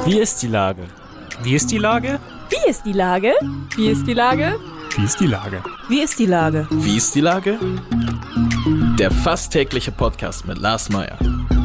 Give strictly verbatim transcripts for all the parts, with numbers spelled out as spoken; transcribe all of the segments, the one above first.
Wie ist die Lage? Wie ist die Lage? Wie ist die Lage? Wie ist die Lage? Wie ist die Lage? Wie ist die Lage? Wie ist die Lage? Der fast tägliche Podcast mit Lars Meyer.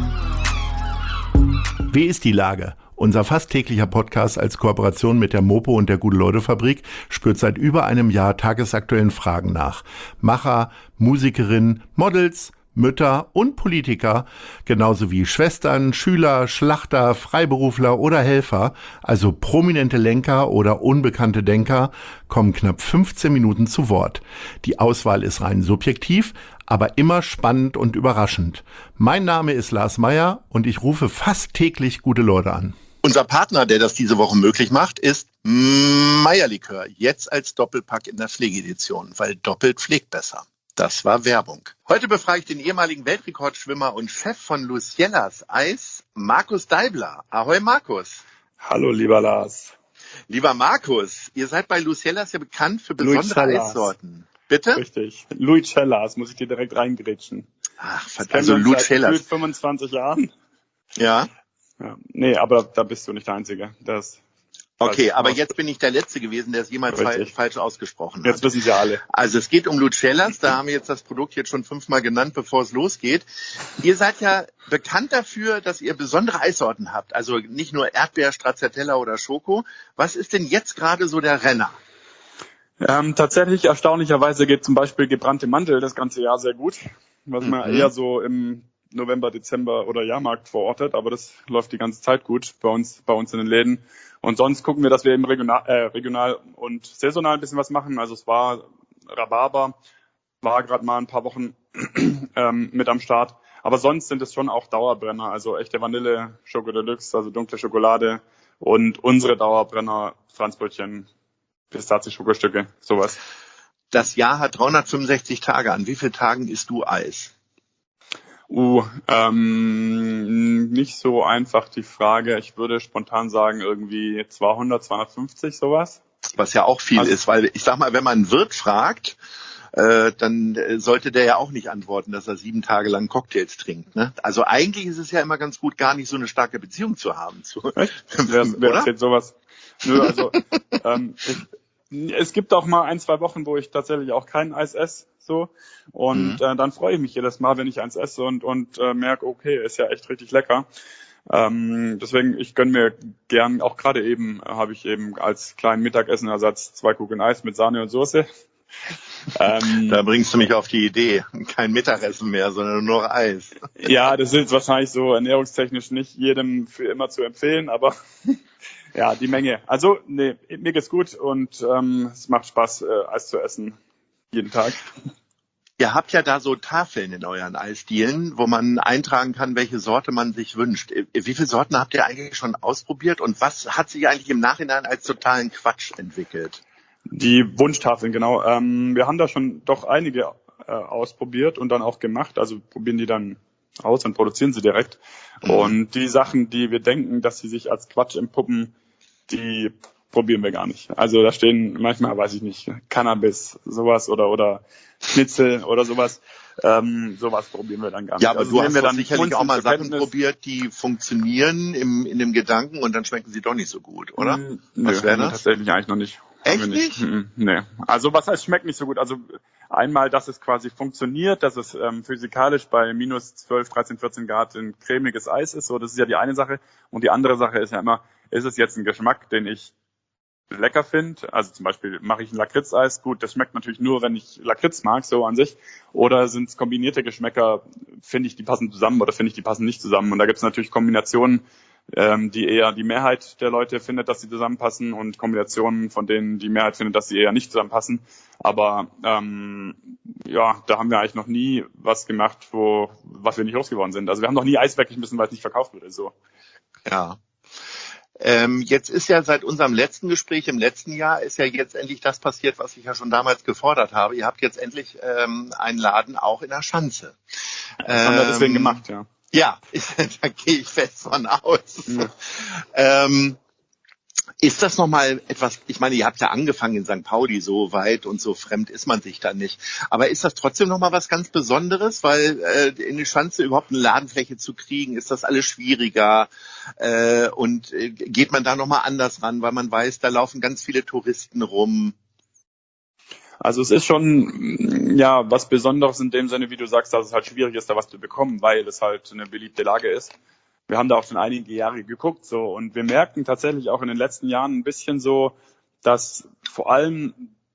Wie ist die Lage? Unser fast täglicher Podcast als Kooperation mit der Mopo und der Gute-Leute-Fabrik spürt seit über einem Jahr tagesaktuellen Fragen nach. Macher, Musikerinnen, Models, Mütter und Politiker, genauso wie Schwestern, Schüler, Schlachter, Freiberufler oder Helfer, also prominente Lenker oder unbekannte Denker, kommen knapp fünfzehn Minuten zu Wort. Die Auswahl ist rein subjektiv, aber immer spannend und überraschend. Mein Name ist Lars Meyer und ich rufe fast täglich gute Leute an. Unser Partner, der das diese Woche möglich macht, ist Meyer-Likör. Jetzt als Doppelpack in der Pflegedition, weil doppelt pflegt besser. Das war Werbung. Heute befrage ich den ehemaligen Weltrekordschwimmer und Chef von Luciellas Eis, Markus Deibler. Ahoi Markus. Hallo lieber Lars. Lieber Markus, ihr seid bei Luciellas ja bekannt für besondere Eissorten. Bitte? Richtig. Luicellas, muss ich dir direkt reingrätschen. Ach, verdammt. Also Luicellas. Seit fünfundzwanzig Jahren. Ja. Ja. Nee, aber da bist du nicht der Einzige. Das Okay, aber jetzt bin ich der Letzte gewesen, der es jemals fa- falsch ausgesprochen hat. Jetzt wissen sie alle. Also es geht um Luicellas, da haben wir jetzt das Produkt jetzt schon fünfmal genannt, bevor es losgeht. Ihr seid ja bekannt dafür, dass ihr besondere Eissorten habt, also nicht nur Erdbeer, Stracciatella oder Schoko. Was ist denn jetzt gerade so der Renner? Ähm, tatsächlich, erstaunlicherweise geht zum Beispiel gebrannte Mandel das ganze Jahr sehr gut, was Mhm. man eher so im November, Dezember oder Jahrmarkt verortet, aber das läuft die ganze Zeit gut bei uns, bei uns in den Läden. Und sonst gucken wir, dass wir eben regional, äh, regional und saisonal ein bisschen was machen. Also es war Rhabarber, war gerade mal ein paar Wochen ähm, mit am Start. Aber sonst sind es schon auch Dauerbrenner, also echte Vanille, Schoko Deluxe, also dunkle Schokolade und unsere Dauerbrenner, Franzbrötchen, Pistazie-Schokostücke, sowas. Das Jahr hat dreihundertfünfundsechzig Tage. An wie vielen Tagen isst du Eis? Uh, ähm, nicht so einfach die Frage. Ich würde spontan sagen irgendwie zweihundert, zweihundertfünfzig, sowas. Was ja auch viel Also, ist, weil ich sag mal, wenn man einen Wirt fragt, äh, dann sollte der ja auch nicht antworten, dass er sieben Tage lang Cocktails trinkt. Ne? Also eigentlich ist es ja immer ganz gut, gar nicht so eine starke Beziehung zu haben. Zu, Echt? Wer, wer erzählt sowas? Nö, also ähm, ich, es gibt auch mal ein, zwei Wochen, wo ich tatsächlich auch kein Eis esse. So. Und mhm. äh, dann freue ich mich jedes Mal, wenn ich eins esse und, und äh, merke, okay, ist ja echt richtig lecker. Ähm, deswegen, ich gönne mir gern, auch gerade eben äh, habe ich eben als kleinen Mittagessenersatz zwei Kugeln Eis mit Sahne und Soße. ähm, da bringst du mich auf die Idee, kein Mittagessen mehr, sondern nur noch Eis. Ja, das ist wahrscheinlich so ernährungstechnisch nicht jedem für immer zu empfehlen, aber ja, die Menge. Also, nee, mir geht's gut und ähm, es macht Spaß, äh, Eis zu essen. Jeden Tag. Ihr habt ja da so Tafeln in euren Eisdielen, wo man eintragen kann, welche Sorte man sich wünscht. Wie viele Sorten habt ihr eigentlich schon ausprobiert und was hat sich eigentlich im Nachhinein als totalen Quatsch entwickelt? Die Wunschtafeln, genau. Ähm, wir haben da schon doch einige äh, ausprobiert und dann auch gemacht. Also probieren die dann aus und produzieren sie direkt. Mhm. Und die Sachen, die wir denken, dass sie sich als Quatsch entpuppen, die probieren wir gar nicht. Also da stehen manchmal, weiß ich nicht, Cannabis, sowas oder oder Schnitzel oder sowas. Ähm, sowas probieren wir dann gar nicht. Ja, aber also du hast wir dann dann sicherlich auch mal Sachen Kenntnis. probiert, die funktionieren im, in dem Gedanken und dann schmecken sie doch nicht so gut, oder? Mm, Was nö, wäre das? Tatsächlich eigentlich noch nicht. Echt Haben wir nicht? Mm, nee. Also was heißt schmeckt nicht so gut? Also einmal, dass es quasi funktioniert, dass es ähm, physikalisch bei minus zwölf, dreizehn, vierzehn Grad ein cremiges Eis ist. So, das ist ja die eine Sache. Und die andere Sache ist ja immer, ist es jetzt ein Geschmack, den ich lecker finde, also zum Beispiel mache ich ein Lakritzeis, gut, das schmeckt natürlich nur, wenn ich Lakritz mag, so an sich, oder sind es kombinierte Geschmäcker, finde ich, die passen zusammen oder finde ich, die passen nicht zusammen und da gibt es natürlich Kombinationen, ähm, die eher die Mehrheit der Leute findet, dass sie zusammenpassen und Kombinationen, von denen die Mehrheit findet, dass sie eher nicht zusammenpassen, aber ähm, ja, da haben wir eigentlich noch nie was gemacht, wo was wir nicht losgeworden sind, also wir haben noch nie Eis weggeschmissen, weil es nicht verkauft wurde, so. Ja. Ähm, jetzt ist ja seit unserem letzten Gespräch im letzten Jahr ist ja jetzt endlich das passiert, was ich ja schon damals gefordert habe. Ihr habt jetzt endlich ähm, einen Laden auch in der Schanze. Das ähm, haben wir deswegen gemacht, ja. Ja, da gehe ich fest von aus. Ja. Ähm, Ist das nochmal etwas, ich meine, ihr habt ja angefangen in Sankt Pauli, so weit und so fremd ist man sich da nicht. Aber ist das trotzdem nochmal was ganz Besonderes? Weil äh, in die Schanze überhaupt eine Ladenfläche zu kriegen, ist das alles schwieriger? Äh, und äh, geht man da nochmal anders ran, weil man weiß, da laufen ganz viele Touristen rum? Also es ist schon ja was Besonderes in dem Sinne, wie du sagst, dass es halt schwierig ist, da was zu bekommen, weil es halt eine beliebte Lage ist. Wir haben da auch schon einige Jahre geguckt so und wir merken tatsächlich auch in den letzten Jahren ein bisschen so, dass vor allem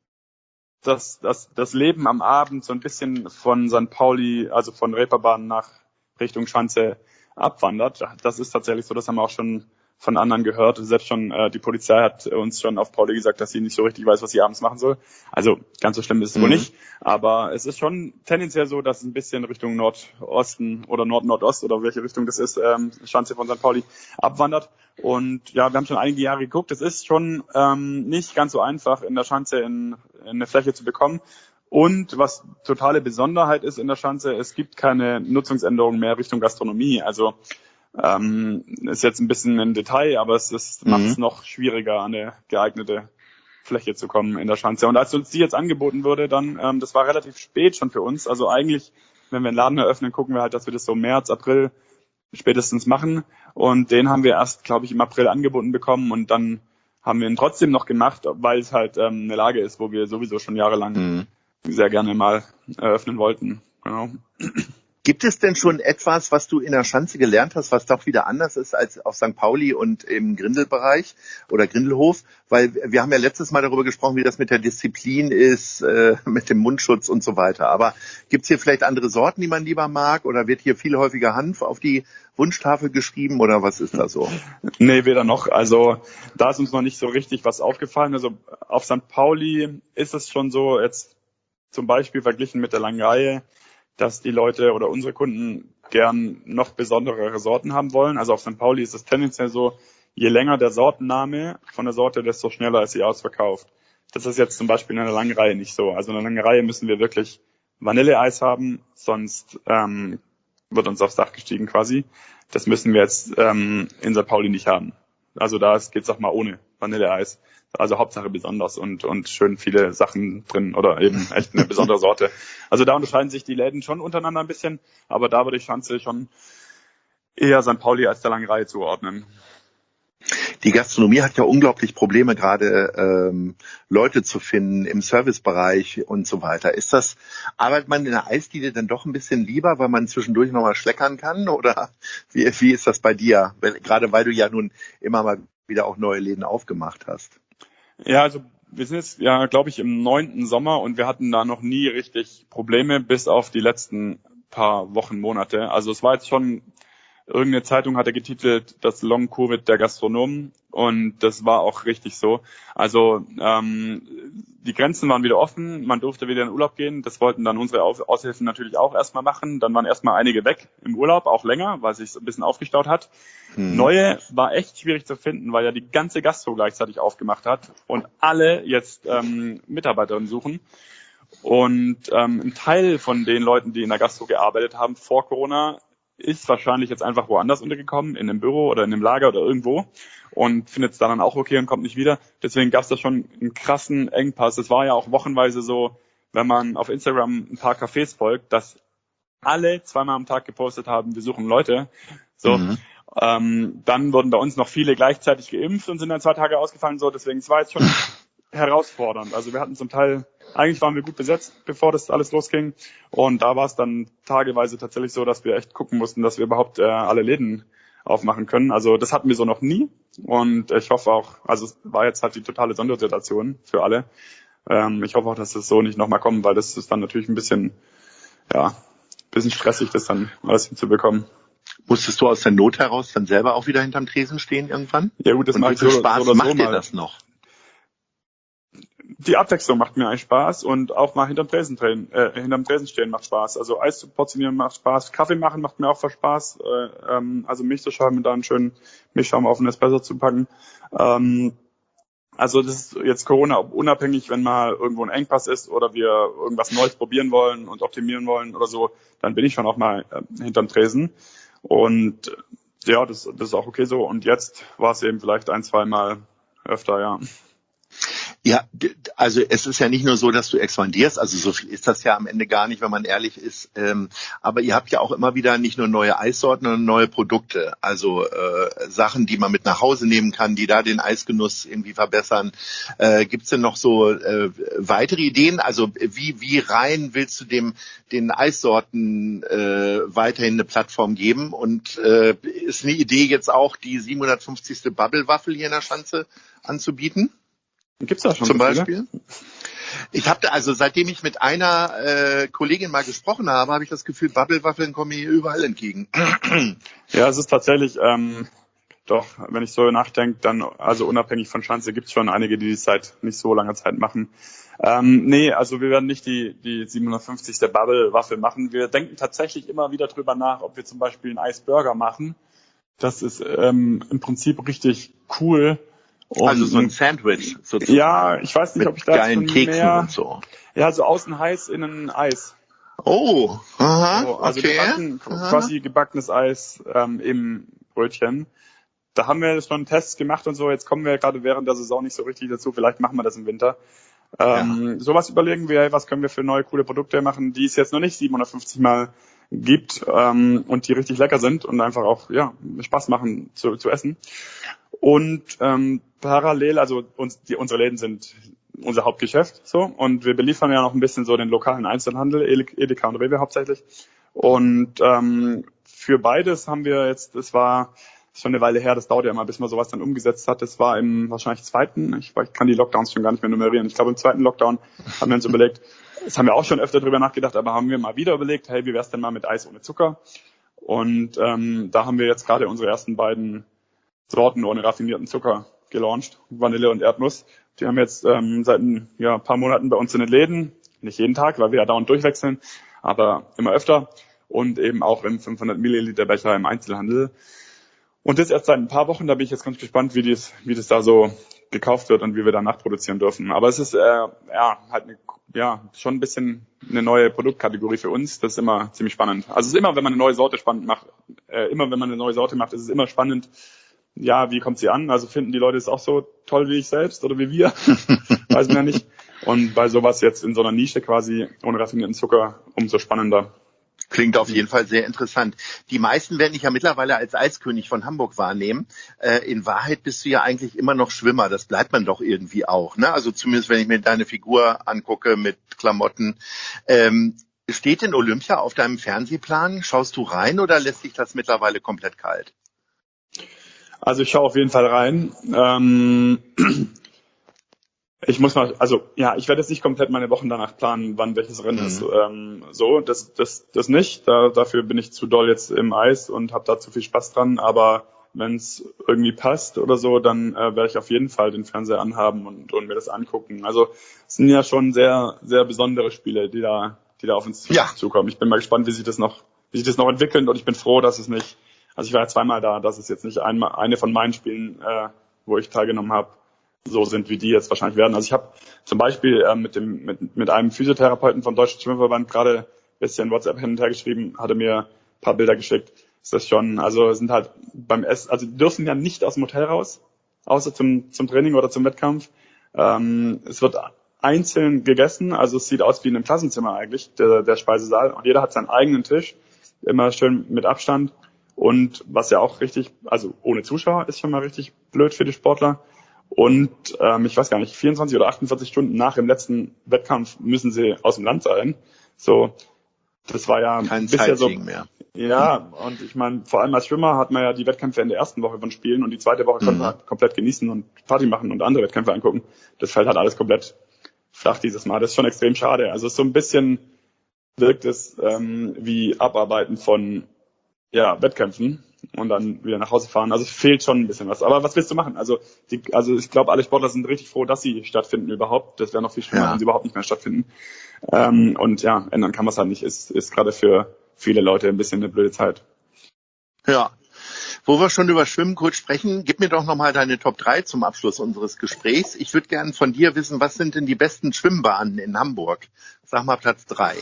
das, das, das Leben am Abend so ein bisschen von Sankt Pauli, also von Reeperbahn nach Richtung Schanze abwandert. Das ist tatsächlich so, das haben wir auch schon von anderen gehört. Selbst schon äh, die Polizei hat uns schon auf Pauli gesagt, dass sie nicht so richtig weiß, was sie abends machen soll. Also ganz so schlimm ist es wohl Mhm. nicht. Aber es ist schon tendenziell so, dass es ein bisschen Richtung Nordosten oder Nord-Nordost oder welche Richtung das ist, ähm, Schanze von Sankt Pauli abwandert. Und ja, wir haben schon einige Jahre geguckt. Es ist schon ähm, nicht ganz so einfach, in der Schanze in, in eine Fläche zu bekommen. Und was totale Besonderheit ist in der Schanze, es gibt keine Nutzungsänderung mehr Richtung Gastronomie. Also ähm, ist jetzt ein bisschen ein Detail, aber es ist, Mhm. macht es noch schwieriger, an eine geeignete Fläche zu kommen in der Schanze. Und als uns die jetzt angeboten wurde, dann, ähm, das war relativ spät schon für uns. Also eigentlich, wenn wir einen Laden eröffnen, gucken wir halt, dass wir das so März, April spätestens machen. Und den haben wir erst, glaube ich, im April angeboten bekommen und dann haben wir ihn trotzdem noch gemacht, weil es halt ähm, eine Lage ist, wo wir sowieso schon jahrelang Mhm. sehr gerne mal eröffnen wollten. Genau. Gibt es denn schon etwas, was du in der Schanze gelernt hast, was doch wieder anders ist als auf Sankt Pauli und im Grindelbereich oder Grindelhof? Weil wir haben ja letztes Mal darüber gesprochen, wie das mit der Disziplin ist, äh, mit dem Mundschutz und so weiter. Aber gibt es hier vielleicht andere Sorten, die man lieber mag? Oder wird hier viel häufiger Hanf auf die Wunschtafel geschrieben? Oder was ist da so? Nee, weder noch. Also da ist uns noch nicht so richtig was aufgefallen. Also auf Sankt Pauli ist es schon so, jetzt zum Beispiel verglichen mit der langen Reihe, dass die Leute oder unsere Kunden gern noch besondere Sorten haben wollen. Also auf Sankt Pauli ist es tendenziell so, je länger der Sortenname von der Sorte, desto schneller ist sie ausverkauft. Das ist jetzt zum Beispiel in einer langen Reihe nicht so. Also in einer langen Reihe müssen wir wirklich Vanilleeis haben, sonst ähm, wird uns aufs Dach gestiegen quasi. Das müssen wir jetzt ähm, in Sankt Pauli nicht haben. Also da geht's auch mal ohne Vanilleeis. Also Hauptsache besonders und und schön viele Sachen drin oder eben echt eine besondere Sorte. Also da unterscheiden sich die Läden schon untereinander ein bisschen, aber da würde ich Schanze schon eher Sankt Pauli als der langen Reihe zuordnen. Die Gastronomie hat ja unglaublich Probleme, gerade ähm, Leute zu finden im Servicebereich und so weiter. Ist das, arbeitet man in der Eisdiele dann doch ein bisschen lieber, weil man zwischendurch nochmal schleckern kann? Oder wie, wie ist das bei dir? Weil, gerade weil du ja nun immer mal wieder auch neue Läden aufgemacht hast. Ja, also wir sind jetzt ja, glaube ich, im neunten Sommer und wir hatten da noch nie richtig Probleme, bis auf die letzten paar Wochen, Monate. Also es war jetzt schon, irgendeine Zeitung hatte getitelt, das Long Covid der Gastronomen und das war auch richtig so. Also ähm, die Grenzen waren wieder offen, man durfte wieder in Urlaub gehen. Das wollten dann unsere Aushilfen natürlich auch erstmal machen. Dann waren erstmal einige weg im Urlaub, auch länger, weil es sich ein bisschen aufgestaut hat. Hm. Neue war echt schwierig zu finden, weil ja die ganze Gastro gleichzeitig aufgemacht hat und alle jetzt ähm, Mitarbeiterinnen suchen. Und ähm, ein Teil von den Leuten, die in der Gastro gearbeitet haben vor Corona, ist wahrscheinlich jetzt einfach woanders untergekommen, in einem Büro oder in einem Lager oder irgendwo und findet es dann auch okay und kommt nicht wieder. Deswegen gab es da schon einen krassen Engpass. Es war ja auch wochenweise so, wenn man auf Instagram ein paar Cafés folgt, dass alle zweimal am Tag gepostet haben, wir suchen Leute. So, mhm. ähm, dann wurden bei uns noch viele gleichzeitig geimpft und sind dann zwei Tage ausgefallen. So, deswegen es war jetzt schon herausfordernd. Also wir hatten zum Teil, eigentlich waren wir gut besetzt, bevor das alles losging. Und da war es dann tageweise tatsächlich so, dass wir echt gucken mussten, dass wir überhaupt äh, alle Läden aufmachen können. Also das hatten wir so noch nie. Und ich hoffe auch, also es war jetzt halt die totale Sondersituation für alle. Ähm, ich hoffe auch, dass es so nicht nochmal kommt, weil das ist dann natürlich ein bisschen, ja, ein bisschen stressig, das dann alles hinzubekommen. Musstest du aus der Not heraus dann selber auch wieder hinterm Tresen stehen irgendwann? Ja gut, das mache ich so, Spaß so oder macht so dir mal. das noch? Die Abwechslung macht mir eigentlich Spaß und auch mal hinterm Tresen drehen, äh, hinterm Tresen stehen macht Spaß. Also Eis zu portionieren macht Spaß, Kaffee machen macht mir auch voll Spaß. Äh, ähm, also Milch zu schäumen und da einen schönen Milchschaum auf den Espresso zu packen. Ähm, also das ist jetzt Corona unabhängig, wenn mal irgendwo ein Engpass ist oder wir irgendwas Neues probieren wollen und optimieren wollen oder so, dann bin ich schon auch mal äh, hinterm Tresen. Und ja, das, das ist auch okay so. Und jetzt war es eben vielleicht ein, zwei Mal öfter, ja. Ja, d- also es ist ja nicht nur so, dass du expandierst, also so viel ist das ja am Ende gar nicht, wenn man ehrlich ist. Ähm, aber ihr habt ja auch immer wieder nicht nur neue Eissorten, sondern neue Produkte. Also äh, Sachen, die man mit nach Hause nehmen kann, die da den Eisgenuss irgendwie verbessern. Äh, gibt's denn noch so äh, weitere Ideen? Also wie wie rein willst du dem den Eissorten äh, weiterhin eine Plattform geben? Und äh, ist eine Idee jetzt auch, die siebenhundertfünfzigste Bubble-Waffel hier in der Schanze anzubieten? Gibt's da schon Zum so viele? Beispiel? Ich habe also seitdem ich mit einer äh, Kollegin mal gesprochen habe, habe ich das Gefühl, Bubble-Waffeln kommen mir überall entgegen. Ja, es ist tatsächlich, ähm, doch, wenn ich so nachdenke, dann, also unabhängig von Schanze, gibt's schon einige, die es seit nicht so langer Zeit machen. Ähm, nee, also wir werden nicht die, die siebenhundertfünfzigste Bubble-Waffel machen. Wir denken tatsächlich immer wieder drüber nach, ob wir zum Beispiel einen Eisburger machen. Das ist ähm, im Prinzip richtig cool. Und, Also so ein Sandwich sozusagen. Ja, ich weiß nicht, mit ob ich da jetzt geilen schon Keksen mehr... und so. Ja, so außen heiß, innen Eis. Oh, aha, So, also okay. gebacken, Aha. quasi gebackenes Eis ähm, im Brötchen. Da haben wir schon Tests gemacht und so. Jetzt kommen wir gerade während der Saison nicht so richtig dazu. Vielleicht machen wir das im Winter. Ähm, ja. Sowas überlegen wir, was können wir für neue, coole Produkte machen, die es jetzt noch nicht siebenhundertfünfzig Mal gibt ähm, und die richtig lecker sind und einfach auch ja Spaß machen zu, zu essen. Und ähm, parallel, also uns, die, unsere Läden sind unser Hauptgeschäft so und wir beliefern ja noch ein bisschen so den lokalen Einzelhandel, Edeka und Rewe hauptsächlich. Und ähm, für beides haben wir jetzt, das war schon eine Weile her, das dauert ja immer, bis man sowas dann umgesetzt hat. Das war im wahrscheinlich zweiten, ich, ich kann die Lockdowns schon gar nicht mehr nummerieren. Ich glaube im zweiten Lockdown haben wir uns überlegt, das haben wir auch schon öfter drüber nachgedacht, aber haben wir mal wieder überlegt, hey, wie wär's denn mal mit Eis ohne Zucker? Und ähm, da haben wir jetzt gerade unsere ersten beiden Sorten ohne raffinierten Zucker gelauncht, Vanille und Erdnuss. Die haben jetzt ähm, seit ein ja, paar Monaten bei uns in den Läden, nicht jeden Tag, weil wir ja dauernd durchwechseln, aber immer öfter und eben auch im fünfhundert Milliliter Becher im Einzelhandel. Und das erst seit ein paar Wochen, da bin ich jetzt ganz gespannt, wie das, wie das da so gekauft wird und wie wir da nachproduzieren dürfen. Aber es ist äh, ja halt eine, ja schon ein bisschen eine neue Produktkategorie für uns. Das ist immer ziemlich spannend. Also es ist immer, wenn man eine neue Sorte spannend macht, äh, immer wenn man eine neue Sorte macht, ist es immer spannend. Ja, wie kommt sie an? Also finden die Leute es auch so toll wie ich selbst oder wie wir? Weiß man ja nicht. Und bei sowas jetzt in so einer Nische quasi ohne raffinierten Zucker umso spannender. Klingt auf jeden Fall sehr interessant. Die meisten werden dich ja mittlerweile als Eiskönig von Hamburg wahrnehmen. Äh, in Wahrheit bist du ja eigentlich immer noch Schwimmer. Das bleibt man doch irgendwie auch, ne? Also zumindest, wenn ich mir deine Figur angucke mit Klamotten. Ähm, steht denn Olympia auf deinem Fernsehplan? Schaust du rein oder lässt dich das mittlerweile komplett kalt? Also ich schaue auf jeden Fall rein. Ähm, ich muss mal, also ja, ich werde jetzt nicht komplett meine Wochen danach planen, wann welches Rennen mhm. ist. Ähm, so, das, das, das nicht. Da, dafür bin ich zu doll jetzt im Eis und habe da zu viel Spaß dran. Aber wenn es irgendwie passt oder so, dann äh, werde ich auf jeden Fall den Fernseher anhaben und, und mir das angucken. Also es sind ja schon sehr, sehr besondere Spiele, die da, die da auf uns ja. zukommen. Ich bin mal gespannt, wie sich das noch, wie sich das noch entwickelt und ich bin froh, dass es nicht. Also ich war ja zweimal da, dass es jetzt nicht einmal eine von meinen Spielen, äh, wo ich teilgenommen habe, so sind, wie die jetzt wahrscheinlich werden. Also ich habe zum Beispiel äh, mit dem mit, mit einem Physiotherapeuten vom Deutschen Schwimmverband gerade ein bisschen WhatsApp hin und her geschrieben, hatte mir ein paar Bilder geschickt. Ist das schon, also sind halt beim Essen, also die dürfen ja nicht aus dem Hotel raus, außer zum zum Training oder zum Wettkampf. Ähm, es wird einzeln gegessen, also es sieht aus wie in einem Klassenzimmer eigentlich, der, der Speisesaal. Und jeder hat seinen eigenen Tisch, immer schön mit Abstand. Und was ja auch richtig, also ohne Zuschauer ist schon mal richtig blöd für die Sportler. Und ähm, ich weiß gar nicht, vierundzwanzig oder achtundvierzig Stunden nach dem letzten Wettkampf müssen sie aus dem Land sein. So, das war ja kein bisher so. Mehr. Ja, und ich meine, vor allem als Schwimmer hat man ja die Wettkämpfe in der ersten Woche von Spielen und die zweite Woche mhm. konnte man halt komplett genießen und Party machen und andere Wettkämpfe angucken. Das fällt halt alles komplett flach dieses Mal. Das ist schon extrem schade. Also so ein bisschen wirkt es ähm, wie Abarbeiten von ja, Wettkämpfen und dann wieder nach Hause fahren. Also es fehlt schon ein bisschen was. Aber was willst du machen? Also die, also ich glaube, alle Sportler sind richtig froh, dass sie stattfinden überhaupt. Das wäre noch viel schlimmer, ja. wenn sie überhaupt nicht mehr stattfinden. Ähm, und ja, ändern kann man es halt nicht. Ist, ist gerade für viele Leute ein bisschen eine blöde Zeit. Ja. Wo wir schon über Schwimmen kurz sprechen, gib mir doch nochmal deine Top drei zum Abschluss unseres Gesprächs. Ich würde gerne von dir wissen, was sind denn die besten Schwimmbahnen in Hamburg? Sag mal Platz drei.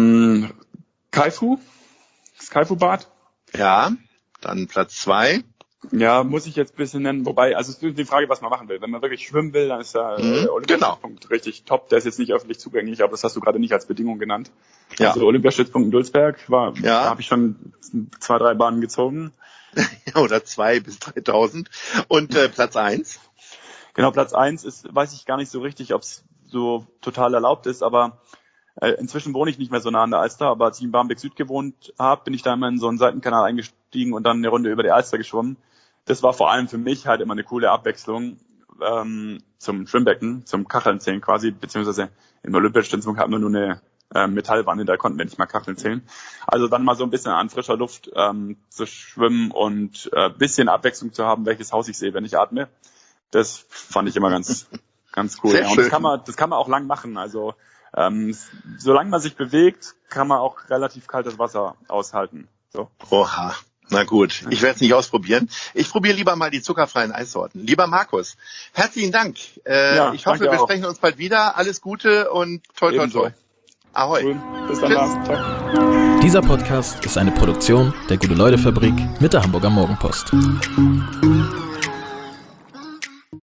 Ähm, Kaifu. Das Kaifu-Bad. Ja, dann Platz zwei. Ja, muss ich jetzt ein bisschen nennen. Wobei, also es ist die Frage, was man machen will. Wenn man wirklich schwimmen will, dann ist der Mhm, äh, Olympiastützpunkt genau. richtig top. Der ist jetzt nicht öffentlich zugänglich, aber das hast du gerade nicht als Bedingung genannt. Ja. Also Olympiastützpunkt in Dulsberg, war, Ja. da habe ich schon zwei, drei Bahnen gezogen. Oder zwei bis dreitausend. Und äh, Platz eins? Genau, Platz eins ist, weiß ich gar nicht so richtig, ob es so total erlaubt ist, aber äh, inzwischen wohne ich nicht mehr so nah an der Alster, aber als ich in Barmbek Süd gewohnt habe, bin ich da immer in so einen Seitenkanal eingestiegen und dann eine Runde über die Alster geschwommen. Das war vor allem für mich halt immer eine coole Abwechslung ähm, zum Schwimmbecken, zum Kacheln zählen quasi, beziehungsweise im Olympiastützpunkt hatten wir nur eine äh, Metallwanne, da konnten wir nicht mal Kacheln zählen. Also dann mal so ein bisschen an frischer Luft ähm, zu schwimmen und äh, bisschen Abwechslung zu haben, welches Haus ich sehe, wenn ich atme. Das fand ich immer ganz, ganz cool. Sehr Ja, und schön. das kann man, das kann man auch lang machen. Also ähm, solange man sich bewegt, kann man auch relativ kaltes Wasser aushalten. So. Oha. Na gut, ich werde es nicht ausprobieren. Ich probiere lieber mal die zuckerfreien Eissorten. Lieber Markus, herzlichen Dank. Äh, Ja, ich hoffe, danke wir auch. sprechen uns bald wieder. Alles Gute und toi toi Ebenso. toi. Ahoi. Cool. Bis dann. Tschüss. Ciao. Dieser Podcast ist eine Produktion der Gute-Leute-Fabrik mit der Hamburger Morgenpost.